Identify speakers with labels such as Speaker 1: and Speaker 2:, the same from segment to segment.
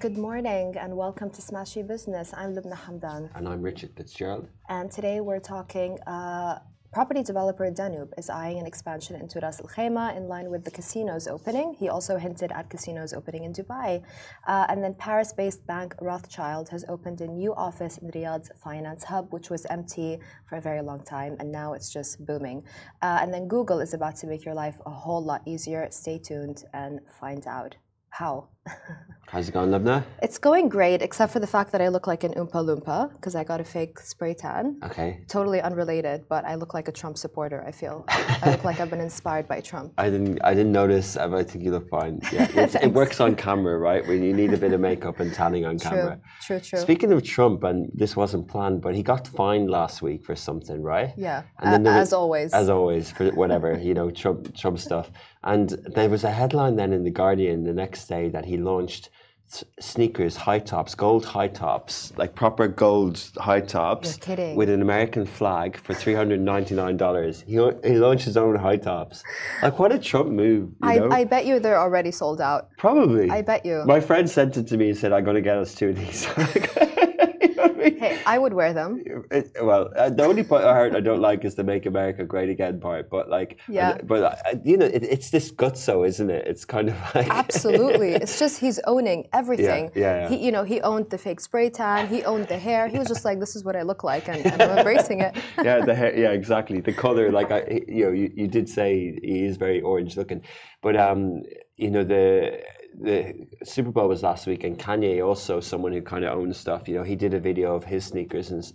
Speaker 1: Good morning and welcome to Smashy Business. I'm Lubna Hamdan.
Speaker 2: And I'm Richard Fitzgerald.
Speaker 1: And today we're talking property developer Danube is eyeing an expansion into Ras Al Khaimah in line with the casino's opening. He also hinted at casinos opening in Dubai. And then Paris-based bank Rothschild has opened a new office in Riyadh's finance hub, which was empty for a very long time, and now it's just booming. And then Google is about to make your life a whole lot easier. Stay tuned and find out how.
Speaker 2: How's it going, Lubna?
Speaker 1: It's going great, except for the fact that I look like an Oompa Loompa because I got a fake spray tan.
Speaker 2: Okay.
Speaker 1: Totally unrelated, but I look like a Trump supporter, I feel. I look like I've been inspired by Trump.
Speaker 2: I didn't notice, but I think you look fine. Yeah, it works on camera, right? When you need a bit of makeup and tanning on camera.
Speaker 1: True.
Speaker 2: Speaking of Trump, and this wasn't planned, but he got fined last week for something, right?
Speaker 1: Yeah,
Speaker 2: and then
Speaker 1: as always.
Speaker 2: As always, for whatever, Trump stuff. And there was a headline then in The Guardian the next day that he launched sneakers, high tops, gold high tops, like proper gold high tops.
Speaker 1: You're kidding.
Speaker 2: With an American flag for $399. He launched his own high tops. Like, what a Trump move, you know?
Speaker 1: I bet you they're already sold out.
Speaker 2: Probably.
Speaker 1: I bet you.
Speaker 2: My friend sent it to me and said, I'm going to get us two of these. You know what I mean?
Speaker 1: Hey, I would wear them.
Speaker 2: The only part I don't like is the "Make America Great Again" part. But it's this gutso, isn't it? It's kind of like
Speaker 1: absolutely. It's just he's owning everything.
Speaker 2: Yeah.
Speaker 1: He owned the fake spray tan. He owned the hair. He was just like, this is what I look like, and I'm embracing it.
Speaker 2: Yeah, the hair. Yeah, exactly. The color, like you did say, he is very orange looking, but the Super Bowl was last week, and Kanye, also someone who kind of owns stuff. He did a video of his sneakers and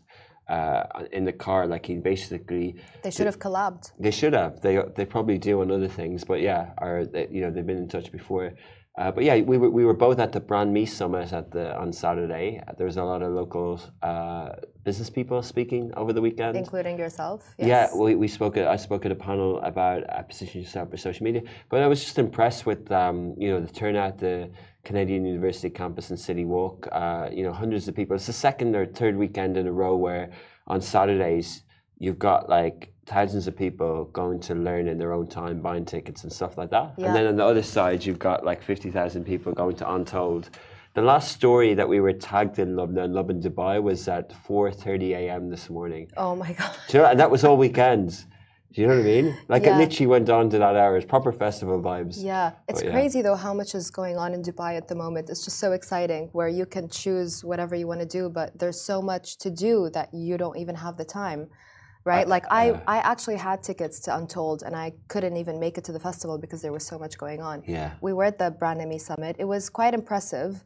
Speaker 2: in the car. Like, he basically.
Speaker 1: They should have collabed.
Speaker 2: They should have. They probably do on other things, but yeah, they've been in touch before. But yeah, we were both at the Brand Me Summit on Saturday. There was a lot of local business people speaking over the weekend,
Speaker 1: including yourself. Yes.
Speaker 2: Yeah, I spoke at a panel about positioning yourself for social media. But I was just impressed with the turnout, the Canadian University campus and City Walk. Hundreds of people. It's the second or third weekend in a row where on Saturdays you've got like thousands of people going to learn in their own time, buying tickets and stuff like that. Yeah. And then on the other side, you've got like 50,000 people going to Untold. The last story that we were tagged in Lovin Dubai was at 4:30 a.m. this morning.
Speaker 1: Oh my God.
Speaker 2: Do you know, and that was all weekend. Do you know what I mean? Like, it literally went on to that hour. It's proper festival vibes.
Speaker 1: Yeah. It's crazy though how much is going on in Dubai at the moment. It's just so exciting where you can choose whatever you want to do, but there's so much to do that you don't even have the time. Right? I actually had tickets to Untold and I couldn't even make it to the festival because there was so much going on.
Speaker 2: Yeah.
Speaker 1: We were at the Brand Me Summit. It was quite impressive,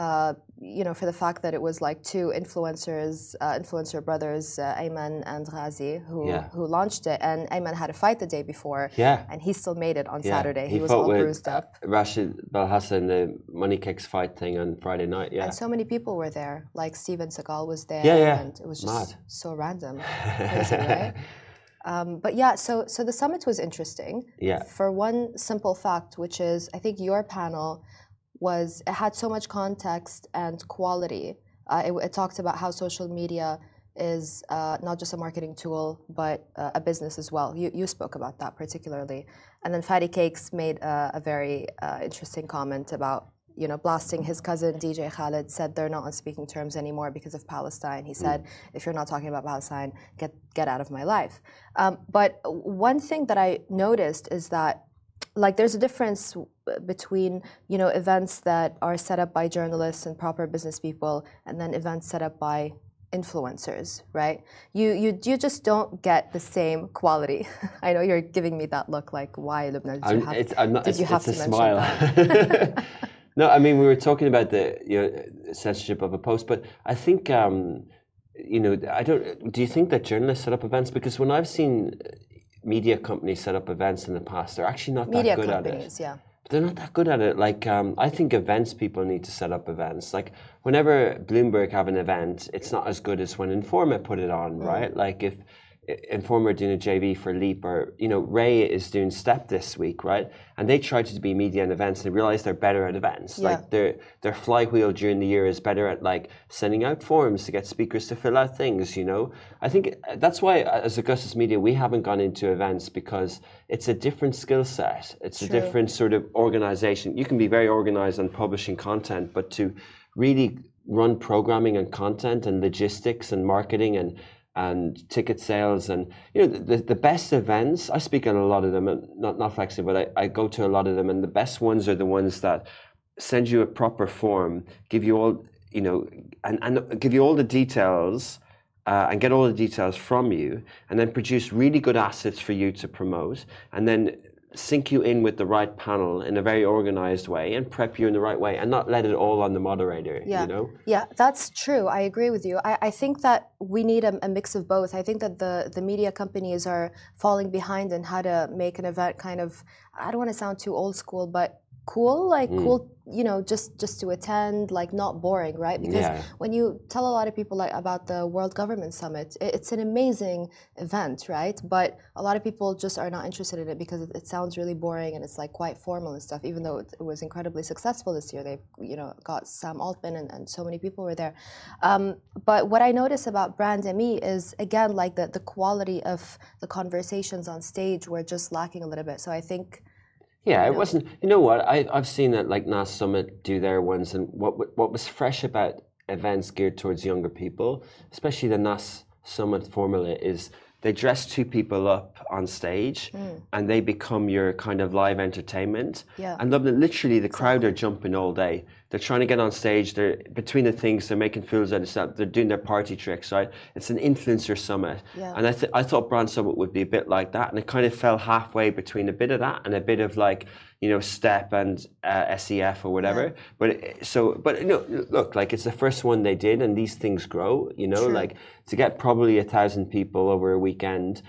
Speaker 1: for the fact that it was like two influencer brothers, Ayman and Ghazi, who launched it. And Ayman had a fight the day before.
Speaker 2: Yeah.
Speaker 1: And he still made it on Saturday. He was all bruised up.
Speaker 2: Rashid Belhassan, the Money Kicks fight thing on Friday night. Yeah.
Speaker 1: And so many people were there. Like Steven Seagal was there.
Speaker 2: Yeah.
Speaker 1: And it was just so random. Crazy, right? But yeah, so the summit was interesting.
Speaker 2: Yeah.
Speaker 1: For one simple fact, which is I think your panel it had so much context and quality. It talked about how social media is not just a marketing tool, but a business as well. You spoke about that particularly. And then Fatty Cakes made a very interesting comment about, blasting his cousin DJ Khaled, said they're not on speaking terms anymore because of Palestine. He said, if you're not talking about Palestine, get out of my life. But one thing that I noticed is that there's a difference between, events that are set up by journalists and proper business people and then events set up by influencers, right? You just don't get the same quality. I know you're giving me that look like, why, Lubna? Did you have to mention
Speaker 2: smile.
Speaker 1: That?
Speaker 2: No, I mean, we were talking about the censorship of a post, but I think, do you think that journalists set up events? Because when I've seen media companies set up events in the past, they're actually not that good at it.
Speaker 1: Yeah.
Speaker 2: But they're not that good at it. Like, I think events people need to set up events. Like, whenever Bloomberg have an event, it's not as good as when Informa put it on, right? Like, if Informa are doing a JV for Leap, or Ray is doing Step this week, right? And they try to be media and events, and they realize they're better at events.
Speaker 1: Yeah.
Speaker 2: Like their flywheel during the year is better at like sending out forms to get speakers to fill out things. I think that's why as Augustus Media we haven't gone into events, because it's a different skill set. It's a different sort of organization. You can be very organized on publishing content, but to really run programming and content and logistics and marketing and ticket sales and the best events. I speak at a lot of them, and not flexing, but I go to a lot of them, and the best ones are the ones that send you a proper form, give you all and give you all the details. And get all the details from you, and then produce really good assets for you to promote, and then sync you in with the right panel in a very organized way and prep you in the right way, and not let it all on the moderator.
Speaker 1: Yeah, that's true. I agree with you. I think that we need a mix of both. I think that the media companies are falling behind in how to make an event kind of, I don't want to sound too old school, but cool, cool, just to attend, like not boring, right? Because when you tell a lot of people about the World Government Summit, it's an amazing event, right? But a lot of people just are not interested in it because it sounds really boring and it's like quite formal and stuff, even though it was incredibly successful this year. They, got Sam Altman and so many people were there. But what I notice about Brand ME is, again, like the quality of the conversations on stage were just lacking a little bit. So I think,
Speaker 2: it wasn't. You know what? I've seen that like NAS Summit do their ones, and what was fresh about events geared towards younger people, especially the NAS Summit formula, is they dress two people up on stage, and they become your kind of live entertainment.
Speaker 1: Yeah.
Speaker 2: And literally, the crowd are jumping all day. They're trying to get on stage. They're between the things. They're making fools out of themselves. They're doing their party tricks, right? It's an influencer summit.
Speaker 1: Yeah.
Speaker 2: And I thought Brand Summit would be a bit like that, and it kind of fell halfway between a bit of that and a bit of like, STEP and SEF or whatever.
Speaker 1: Yeah.
Speaker 2: But look, like it's the first one they did, and these things grow.
Speaker 1: True.
Speaker 2: Like to get probably 1,000 people over a weekend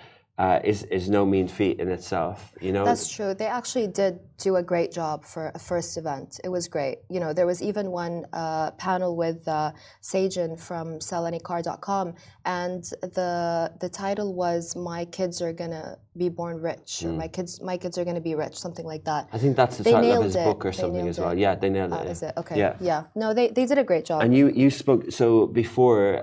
Speaker 2: is no mean feat in itself.
Speaker 1: That's true. They actually did do a great job for a first event. It was great. There was even one panel with Sajin from SellAnyCar.com, and the title was "My Kids Are Gonna Be Born Rich," or "My kids are gonna be rich," something like that.
Speaker 2: I think that's the title of his book or something as well. Yeah, they nailed it.
Speaker 1: Is it? Okay.
Speaker 2: Yeah.
Speaker 1: No, they did a great job.
Speaker 2: And you spoke so before.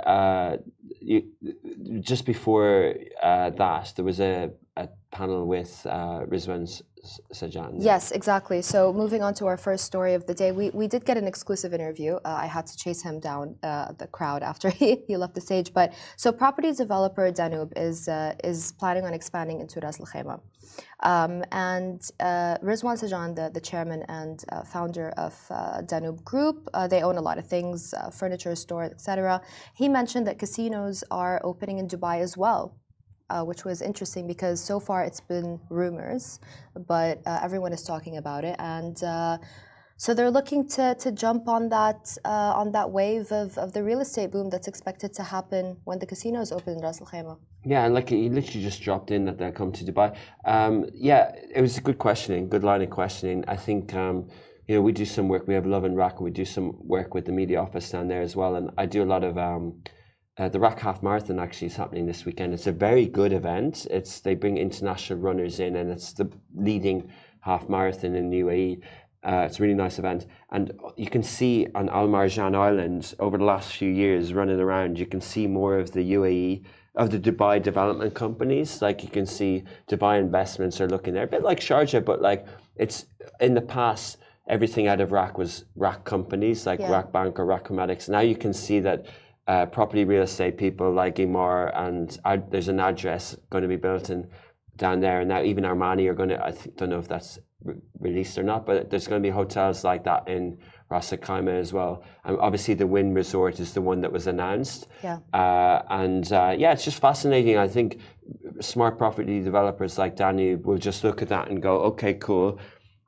Speaker 2: Just before that, there was a panel with Rizwan Sajjan.
Speaker 1: Yes, exactly. So moving on to our first story of the day, we did get an exclusive interview. I had to chase him down the crowd after he left the stage. But so property developer Danube is planning on expanding into Ras Al Khaimah. And Rizwan Sajjan, the chairman and founder of Danube Group, they own a lot of things, furniture stores, etc. He mentioned that casinos are opening in Dubai as well. Which was interesting because so far it's been rumors, but everyone is talking about it, and so they're looking to jump on that wave of the real estate boom that's expected to happen when the casinos open in Ras Al Khaimah.
Speaker 2: Yeah, and like he literally just dropped in that they'll come to Dubai. It was a good line of questioning. I think we do some work. We have Love in RAK, and we do some work with the media office down there as well, and I do a lot of. The RAK Half Marathon actually is happening this weekend. It's a very good event. They bring international runners in, and it's the leading half marathon in UAE. It's a really nice event, and you can see on Al Marjan Island over the last few years running around. You can see more of the UAE of the Dubai development companies. Like you can see Dubai Investments are looking there, a bit like Sharjah, but like it's in the past. Everything out of RAK was RAK companies like RAK Bank or RAK Chromatics. Now you can see that. Property real estate people like Emaar and there's an address going to be built in down there, and now even Armani are going to. Don't know if that's released or not, but there's going to be hotels like that in Ras Al Khaimah as well. And obviously, the Wynn Resort is the one that was announced.
Speaker 1: Yeah.
Speaker 2: It's just fascinating. I think smart property developers like Danube will just look at that and go, okay, cool.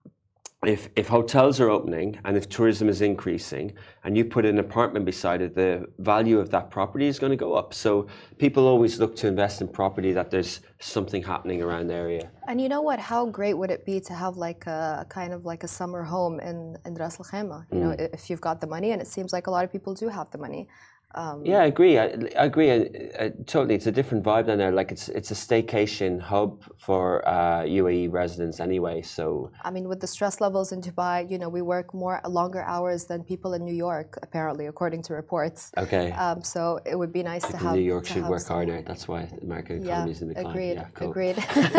Speaker 2: If hotels are opening and if tourism is increasing and you put an apartment beside it, the value of that property is going to go up. So people always look to invest in property that there's something happening around the area.
Speaker 1: And you know what? How great would it be to have like a kind of like a summer home in Ras Al Khaimah? If you've got the money, and it seems like a lot of people do have the money.
Speaker 2: Yeah, I agree. I agree. Totally, it's a different vibe down there. Like it's a staycation hub for UAE residents anyway. So
Speaker 1: I mean, with the stress levels in Dubai, we work longer hours than people in New York, apparently, according to reports.
Speaker 2: okay,
Speaker 1: So it would be nice to have.
Speaker 2: New York should work
Speaker 1: someone.
Speaker 2: harder. That's why the American economy is in decline.
Speaker 1: Agreed.
Speaker 2: Yeah, cool.
Speaker 1: Agreed.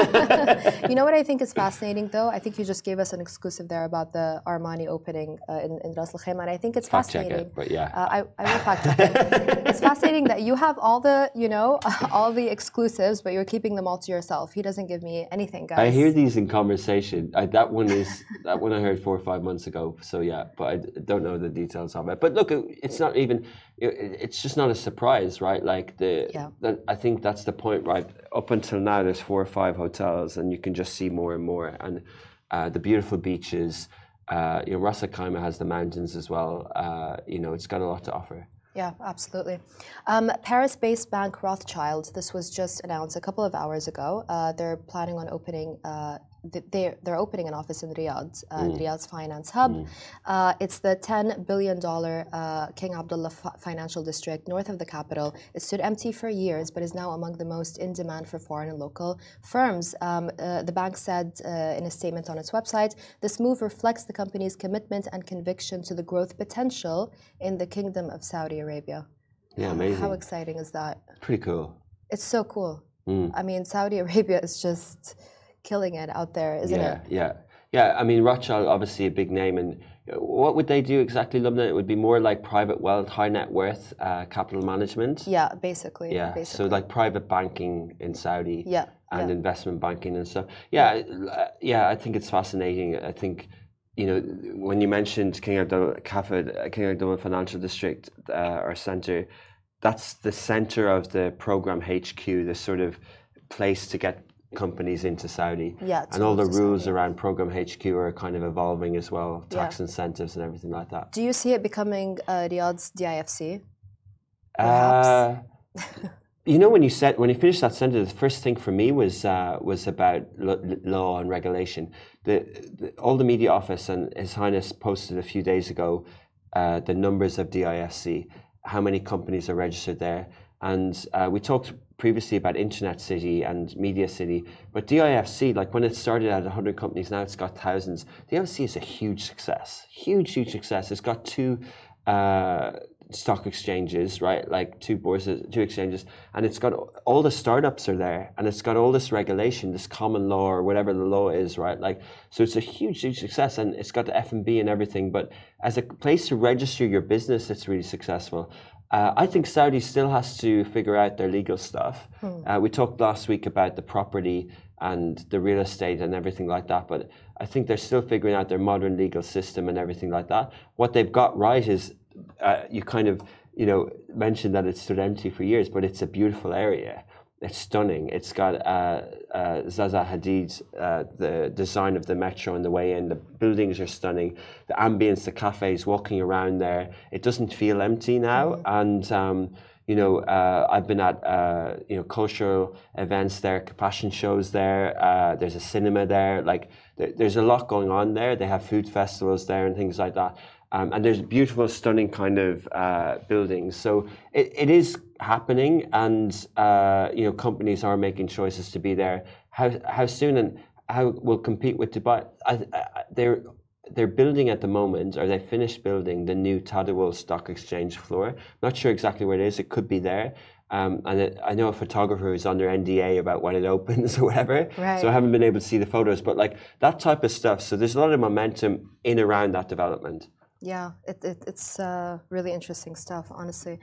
Speaker 1: You know what I think is fascinating, though? I think you just gave us an exclusive there about the Armani opening in Ras Al Khaimah, and I think it's fascinating.
Speaker 2: Fact check it, but yeah,
Speaker 1: I will fact check it. It's fascinating that you have all the, all the exclusives, but you're keeping them all to yourself. He doesn't give me anything, guys.
Speaker 2: I hear these in conversation. That one I heard 4 or 5 months ago. So yeah, but I don't know the details of it. But look, it's not even. It's just not a surprise, right? Like I think that's the point, right? Up until now, there's 4 or 5 hotels, and you can just see more and more. And the beautiful beaches. Ras Al Khaimah has the mountains as well. It's got a lot to offer.
Speaker 1: Yeah, absolutely. Paris-based bank Rothschild, this was just announced a couple of hours ago. They're planning on opening, they're opening an office in Riyadh, Riyadh's finance hub. It's the $10 billion King Abdullah financial district north of the capital. It stood empty for years, but is now among the most in demand for foreign and local firms. The bank said in a statement on its website, this move reflects the company's commitment and conviction to the growth potential in the Kingdom of Saudi Arabia.
Speaker 2: Yeah, amazing.
Speaker 1: How exciting is that?
Speaker 2: Pretty cool.
Speaker 1: It's so cool. I mean, Saudi Arabia is just killing it out there, isn't it?
Speaker 2: Yeah. I mean, Rothschild, obviously a big name, and what would they do exactly, Lubna? It would be more like private wealth, high net worth, capital management.
Speaker 1: Yeah, basically.
Speaker 2: Yeah, so like private banking in Saudi.
Speaker 1: Yeah.
Speaker 2: And investment banking and stuff. Yeah, I think it's fascinating. I think, when you mentioned King Abdullah Financial District or Center, that's the center of the program HQ, the sort of place to get companies into Saudi.
Speaker 1: Yeah,
Speaker 2: and all the rules around program HQ are kind of evolving as well, tax incentives and everything like that.
Speaker 1: Do you see it becoming Riyadh's DIFC? Perhaps?
Speaker 2: When you finished that sentence, the first thing for me was about law and regulation. All the media office and His Highness posted a few days ago the numbers of DIFC, how many companies are registered there, and we talked previously about Internet City and Media City, but DIFC, like when it started at 100 companies, now it's got thousands. DIFC is a huge success, huge success. It's got 2 stock exchanges, right? Like 2 bourses, 2 exchanges, and it's got all the startups are there, and it's got all this regulation, this common law or whatever the law is, right? Like, so it's a huge success, and it's got the F&B and everything. But as a place to register your business, it's really successful. I think Saudi still has to figure out their legal stuff. We talked last week about the property and the real estate and everything like that, but I think they're still figuring out their modern legal system and everything like that. What they've got right is you kind of, mentioned that it stood empty for years, but it's a beautiful area. It's stunning. It's got Zaza Hadid's, the design of the metro on the way in. The buildings are stunning. The ambience, the cafes, walking around there, it doesn't feel empty now. And, I've been at, cultural events there, fashion shows there. There's a cinema there. Like, there's a lot going on there. They have food festivals there and things like that. And there's beautiful, stunning kind of buildings. So it is happening, and companies are making choices to be there. How soon and how will compete with Dubai? They're building at the moment, or they finished building the new Tadawul Stock Exchange floor. Not sure exactly where it is. It could be there. I know a photographer who's under NDA about when it opens or whatever,
Speaker 1: right.
Speaker 2: So I haven't been able to see the photos. But like that type of stuff. So there's a lot of momentum in around that development.
Speaker 1: Yeah, it's really interesting stuff, honestly.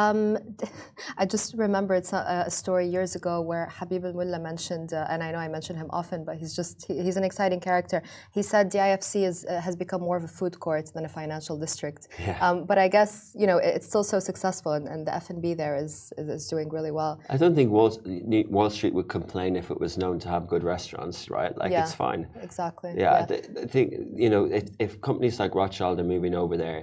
Speaker 1: I just remembered a story years ago where Habib al-Mulla mentioned, and I know I mention him often, but he's an exciting character. He said DIFC has become more of a food court than a financial district.
Speaker 2: Yeah.
Speaker 1: But I guess, it's still so successful, and the F&B there is doing really well.
Speaker 2: I don't think Wall Street would complain if it was known to have good restaurants, right? Like, it's fine.
Speaker 1: Exactly.
Speaker 2: Yeah. I think, if companies like Rothschild are moving over there,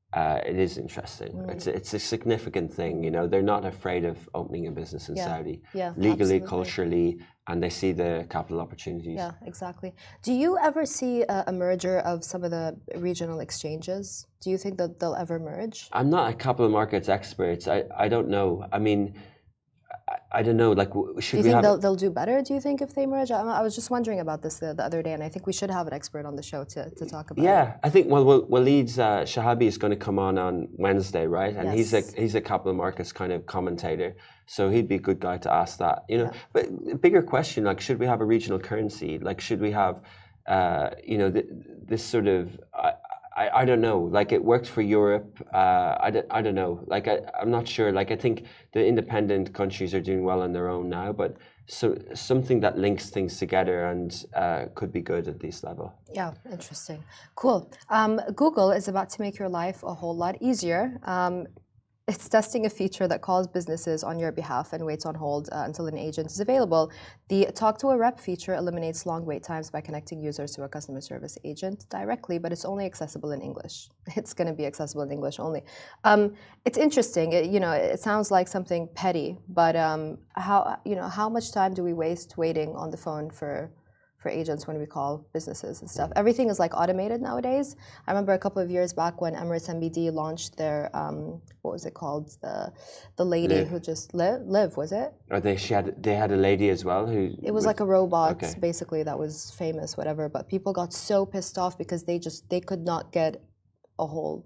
Speaker 2: it is interesting. It's a significant thing. You know, they're not afraid of opening a business in Saudi, legally,
Speaker 1: absolutely.
Speaker 2: Culturally, and they see the capital opportunities.
Speaker 1: Yeah, exactly. Do you ever see a merger of some of the regional exchanges? Do you think that they'll ever merge?
Speaker 2: I'm not a capital markets expert. I don't know. I mean, I don't know. Like, should
Speaker 1: Do you
Speaker 2: we
Speaker 1: think
Speaker 2: have?
Speaker 1: they'll do better? Do you think if they merge? I was just wondering about this the other day, and I think we should have an expert on the show to talk about it.
Speaker 2: Yeah, I think Waleed's Shahabi is going to come on Wednesday, right? And he's a capital markets kind of commentator, so he'd be a good guy to ask that. You know, but a bigger question, like, should we have a regional currency? Like, should we have, you know, this sort of I don't know. Like, it worked for Europe. I don't know. Like, I'm not sure. Like, I think the independent countries are doing well on their own now, but so something that links things together and could be good at this level.
Speaker 1: Yeah, interesting. Cool. Google is about to make your life a whole lot easier. It's testing a feature that calls businesses on your behalf and waits on hold until an agent is available. The Talk to a Rep feature eliminates long wait times by connecting users to a customer service agent directly, but it's only accessible in English. It's going to be accessible in English only. It's interesting. It sounds like something petty, but how much time do we waste waiting on the phone for agents when we call businesses and stuff? Everything is like automated nowadays. I remember a couple of years back when Emirates NBD launched their what was it called? The lady
Speaker 2: Liv.
Speaker 1: who just Liv, was it?
Speaker 2: Or they had a lady as well who.
Speaker 1: It was like a robot,
Speaker 2: Okay.
Speaker 1: basically, that was famous, whatever. But people got so pissed off because they could not get a hold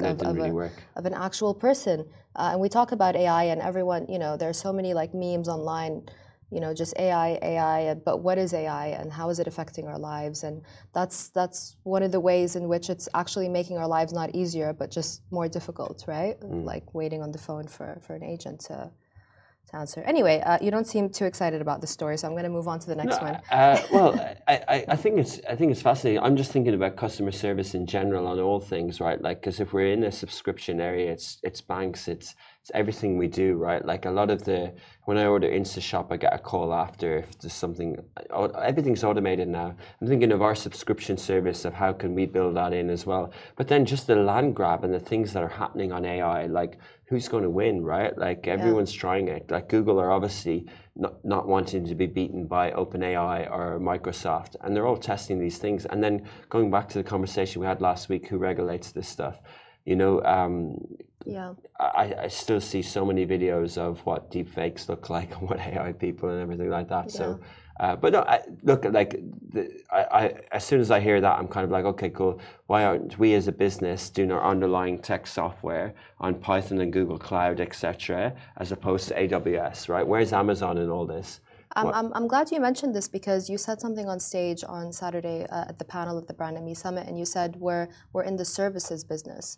Speaker 1: of an actual person. And we talk about AI, and everyone, there are so many like memes online. Just AI, but what is AI and how is it affecting our lives? And that's one of the ways in which it's actually making our lives not easier, but just more difficult, right? Like waiting on the phone for an agent to answer. Anyway, you don't seem too excited about the story, so I'm going to move on to the next one.
Speaker 2: Well, I think it's fascinating. I'm just thinking about customer service in general on all things, right? Like, because if we're in a subscription area, it's banks, it's everything we do, right? Like, a lot of when I order InstaShop, I get a call after if there's something. Everything's automated now. I'm thinking of our subscription service, of how can we build that in as well. But then just the land grab and the things that are happening on AI, like, who's going to win, right? Like, everyone's trying it. Like, Google are obviously not wanting to be beaten by OpenAI or Microsoft, and they're all testing these things. And then going back to the conversation we had last week, who regulates this stuff? I still see so many videos of what deepfakes look like and what AI people and everything like that. Yeah. So, but no, as soon as I hear that, I'm kind of like, okay, cool. Why aren't we as a business doing our underlying tech software on Python and Google Cloud, etc., as opposed to AWS, right? Where's Amazon in all this?
Speaker 1: I'm glad you mentioned this, because you said something on stage on Saturday at the panel at the Brand ME Summit, and you said we're in the services business.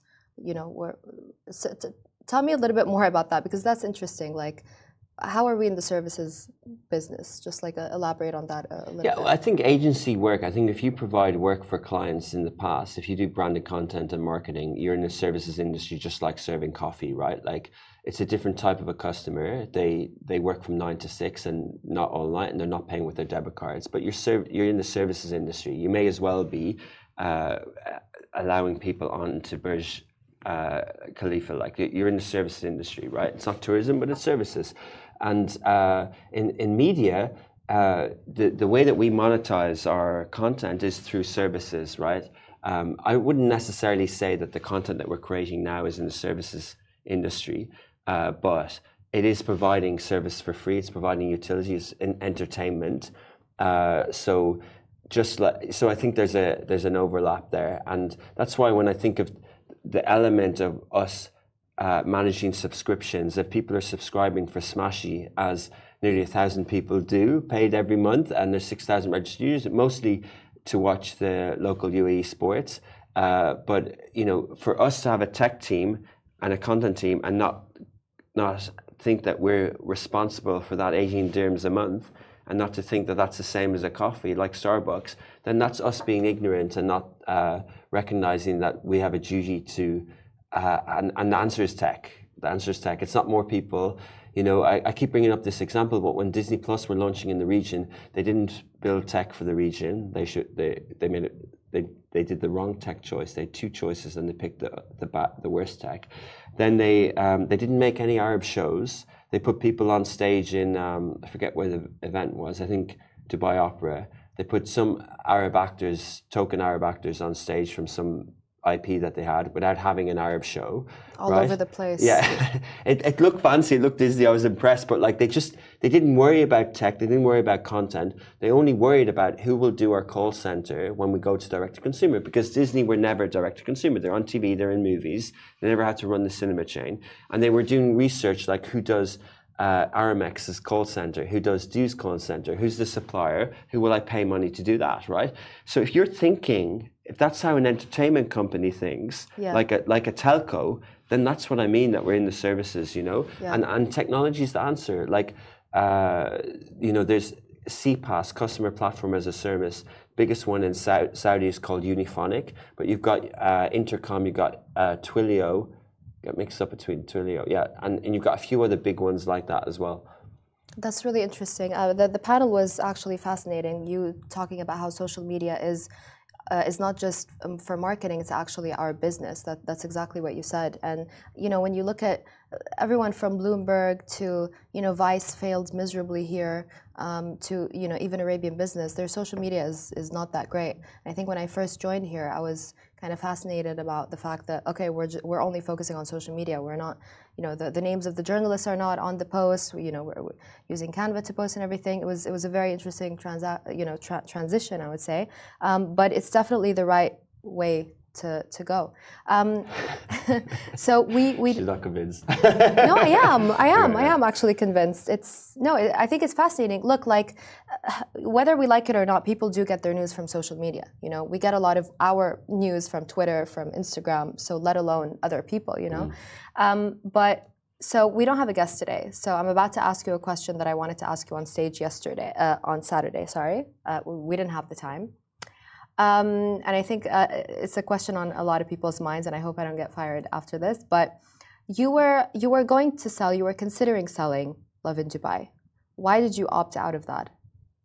Speaker 1: Tell me a little bit more about that, because that's interesting. Like, how are we in the services business? Just like elaborate on that a little bit.
Speaker 2: Yeah, I think agency work, I think if you provide work for clients in the past, if you do branded content and marketing, you're in the services industry just like serving coffee, right? Like, it's a different type of a customer. They work from 9 to 6 and not all night, and they're not paying with their debit cards. But you're in the services industry. You may as well be allowing people on to Burj Khalifa. Like, you're in the services industry, right? It's not tourism, but it's services. And in media, the way that we monetize our content is through services, right? I wouldn't necessarily say that the content that we're creating now is in the services industry, but it is providing service for free. It's providing utilities in entertainment. So I think there's an overlap there, and that's why when I think of the element of us managing subscriptions, if people are subscribing for Smashy, as nearly 1,000 people do, paid every month, and there's 6,000 registered users, mostly to watch the local UAE sports. But for us to have a tech team and a content team and not think that we're responsible for that 18 dirhams a month, and not to think that that's the same as a coffee like Starbucks, then that's us being ignorant and not recognizing that we have a duty to. And the answer is tech. The answer is tech. It's not more people. I keep bringing up this example, but when Disney Plus were launching in the region, they didn't build tech for the region. They they did the wrong tech choice. They had two choices and they picked the worst tech. Then they didn't make any Arab shows. They put people on stage in I forget where the event was. I think Dubai Opera. They put some token Arab actors on stage from some IP that they had without having an Arab show.
Speaker 1: All over the place.
Speaker 2: Yeah, it looked fancy, it looked Disney, I was impressed, but like they didn't worry about tech, they didn't worry about content, they only worried about who will do our call center when we go to direct to consumer, because Disney were never direct to consumer. They're on TV, they're in movies, they never had to run the cinema chain, and they were doing research like who does Aramex's call center, who does Du's call center, who's the supplier, who will I pay money to do that, right? So if you're thinking, if that's how an entertainment company thinks, like a telco, then that's what I mean, that we're in the services, you know? Yeah. And technology is the answer. Like, you know, there's CPaaS, Customer Platform as a Service. Biggest one in Saudi is called Uniphonic, but you've got Intercom, you've got Twilio, got mixed up between Twilio, yeah, and you've got a few other big ones like that as well.
Speaker 1: That's really interesting. The panel was actually fascinating. You talking about how social media is not just for marketing; it's actually our business. That's exactly what you said. And you know, when you look at everyone from Bloomberg to Vice failed miserably here, to even Arabian Business, their social media is not that great. And I think when I first joined here, I was kind of fascinated about the fact that we're only focusing on social media. We're not, the names of the journalists are not on the post. We're using Canva to post and everything. It was a very interesting transition, I would say, but it's definitely the right way to go. So we
Speaker 2: She's not convinced.
Speaker 1: No, I am actually convinced. I think it's fascinating. Look, like whether we like it or not, people do get their news from social media. We get a lot of our news from Twitter, from Instagram, so let alone other people, but so we don't have a guest today. So I'm about to ask you a question that I wanted to ask you on stage on Saturday, sorry. We didn't have the time. And I think it's a question on a lot of people's minds, and I hope I don't get fired after this. But you were going to sell, you were considering selling Lovin Dubai. Why did you opt out of that?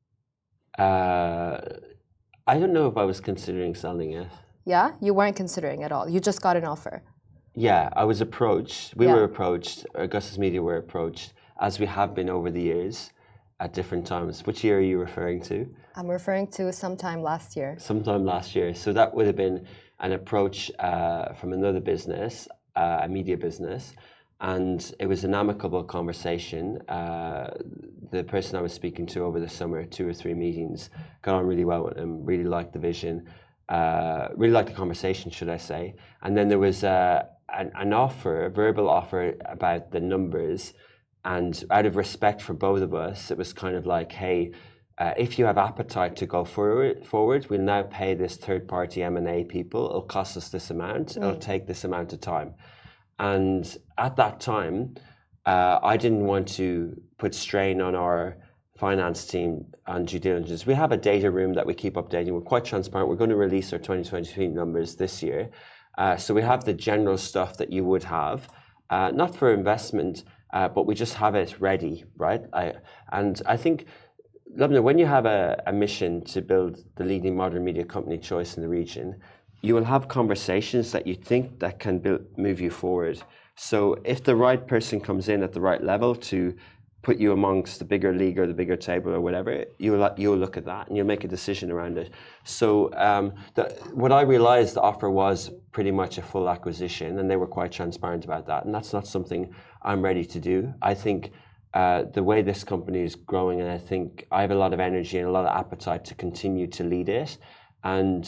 Speaker 2: I don't know if I was considering selling it.
Speaker 1: Yeah? You weren't considering at all. You just got an offer.
Speaker 2: Yeah, I was approached. We were approached. Augustus Media were approached, as we have been over the years at different times. Which year are you referring to?
Speaker 1: I'm referring to sometime last year.
Speaker 2: Sometime last year. So that would have been an approach from another business, a media business, and it was an amicable conversation. The person I was speaking to over the summer, 2 or 3 meetings, got on really well with him, really liked the vision, really liked the conversation, should I say. And then there was an offer, a verbal offer about the numbers, and out of respect for both of us, it was kind of like, hey, if you have appetite to go forward, we'll now pay this third-party M&A people. It'll cost us this amount. It'll take this amount of time. And at that time, I didn't want to put strain on our finance team on due diligence. We have a data room that we keep updating. We're quite transparent. We're going to release our 2023 numbers this year. So we have the general stuff that you would have, not for investment, but we just have it ready, right? I think, Lubna, when you have a mission to build the leading modern media company choice in the region, you will have conversations that you think that can move you forward. So if the right person comes in at the right level to put you amongst the bigger league or the bigger table or whatever, you'll look at that and you'll make a decision around it. So what I realized, the offer was pretty much a full acquisition, and they were quite transparent about that. And that's not something I'm ready to do. I think the way this company is growing, and I think I have a lot of energy and a lot of appetite to continue to lead it. And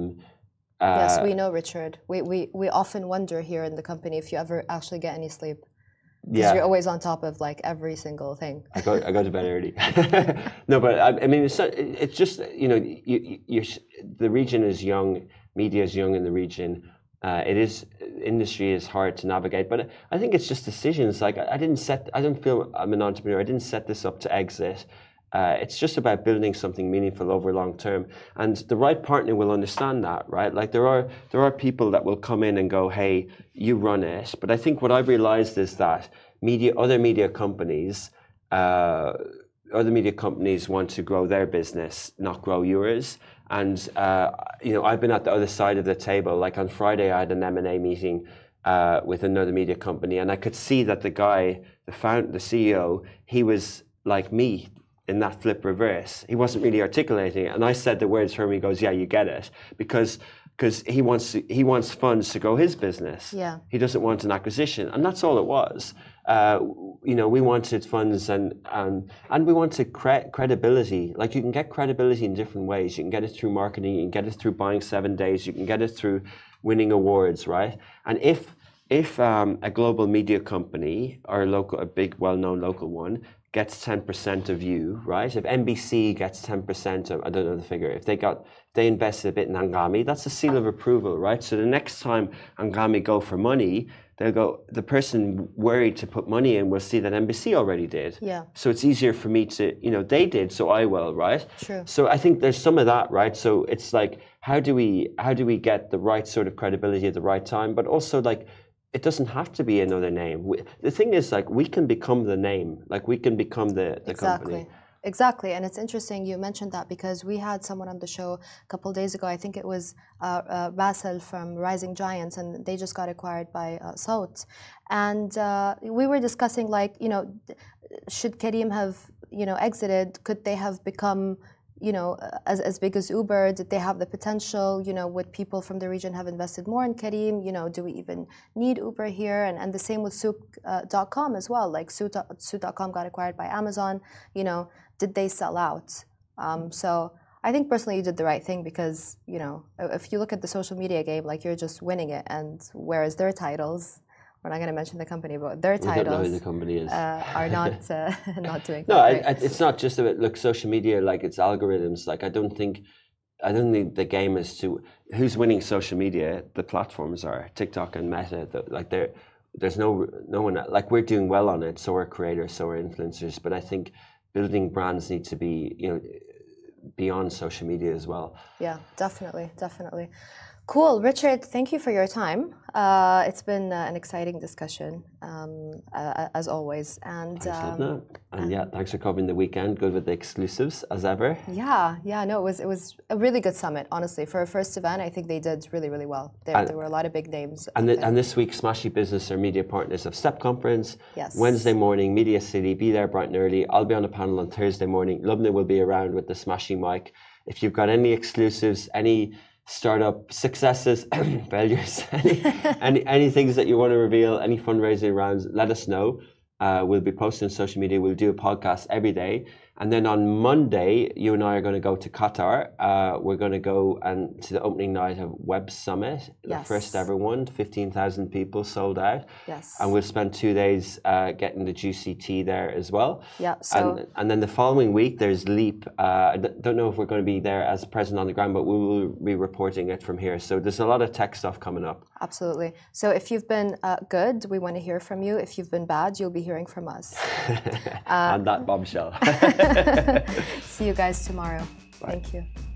Speaker 1: yes, we know, Richard. We often wonder here in the company if you ever actually get any sleep. Because you're always on top of like every single thing.
Speaker 2: I go to bed early. No, but I mean, it's just, the region is young, media is young in the region. Industry is hard to navigate, but I think it's just decisions. Like I don't feel I'm an entrepreneur. I didn't set this up to exit. It's just about building something meaningful over long term, and the right partner will understand that, right? Like there are people that will come in and go, "Hey, you run it." But I think what I've realized is that other media companies, other media companies want to grow their business, not grow yours. And I've been at the other side of the table. Like on Friday, I had an M&A meeting with another media company, and I could see that the guy, the CEO, he was like me in that flip reverse. He wasn't really articulating it, and I said the words for him. He goes, "Yeah, you get it," because he wants funds to grow his business.
Speaker 1: Yeah.
Speaker 2: He doesn't want an acquisition, and that's all it was. We wanted funds and we wanted credibility. Like, you can get credibility in different ways. You can get it through marketing. You can get it through buying 7 days. You can get it through winning awards, right? And if a global media company or a big well-known local one gets 10% of you, right? If NBC gets 10% of, I don't know the figure, if they invested a bit in Anghami, that's a seal of approval, right? So the next time Anghami go for money, they'll go, the person worried to put money in will see that NBC already did.
Speaker 1: Yeah.
Speaker 2: So it's easier for me to, they did, so I will, right?
Speaker 1: True.
Speaker 2: So I think there's some of that, right? So it's like, how do we get the right sort of credibility at the right time? But also, like, it doesn't have to be another name. The thing is, like, we can become the name. Like, we can become the company.
Speaker 1: Exactly. And it's interesting you mentioned that, because we had someone on the show a couple of days ago. I think it was Basel from Rising Giants, and they just got acquired by Saut. And we were discussing, like, should Careem have, exited? Could they have become, as big as Uber? Did they have the potential? Would people from the region have invested more in Careem? Do we even need Uber here? And the same with Souq.com as well. Like, Souq.com got acquired by Amazon. Did they sell out? So I think personally you did the right thing, because, if you look at the social media game, like, you're just winning it. And whereas their titles, we're not going to mention the company, but their titles,
Speaker 2: don't know who the company is.
Speaker 1: Are not not doing.
Speaker 2: No, it's not just about, look, social media, like, it's algorithms. Like, I don't think the game is to who's winning social media. The platforms are TikTok and Meta. There's no one, like, we're doing well on it. So are creators, so are influencers. But I think building brands need to be, beyond social media as well. Yeah, definitely. Cool. Richard, thank you for your time. It's been an exciting discussion, as always. And thanks for covering the weekend. Good with the exclusives, as ever. Yeah. No, it was a really good summit, honestly. For a first event, I think they did really, really well. There were a lot of big names. And this week, Smashy Business are media partners of Step Conference. Yes. Wednesday morning, Media City. Be there bright and early. I'll be on a panel on Thursday morning. Lubna will be around with the Smashy mic. If you've got any exclusives, any startup successes, failures, any things that you want to reveal, any fundraising rounds, let us know. We'll be posting on social media. We'll do a podcast every day. And then on Monday, you and I are going to go to Qatar. We're going to go to the opening night of Web Summit, the first ever one. 15,000 people sold out. Yes. And we'll spend 2 days getting the juicy tea there as well. Yeah. And then the following week, there's Leap. I don't know if we're going to be there as present on the ground, but we will be reporting it from here. So there's a lot of tech stuff coming up. Absolutely. So if you've been good, we want to hear from you. If you've been bad, you'll be hearing from us. On that bombshell. See you guys tomorrow. Bye. Thank you.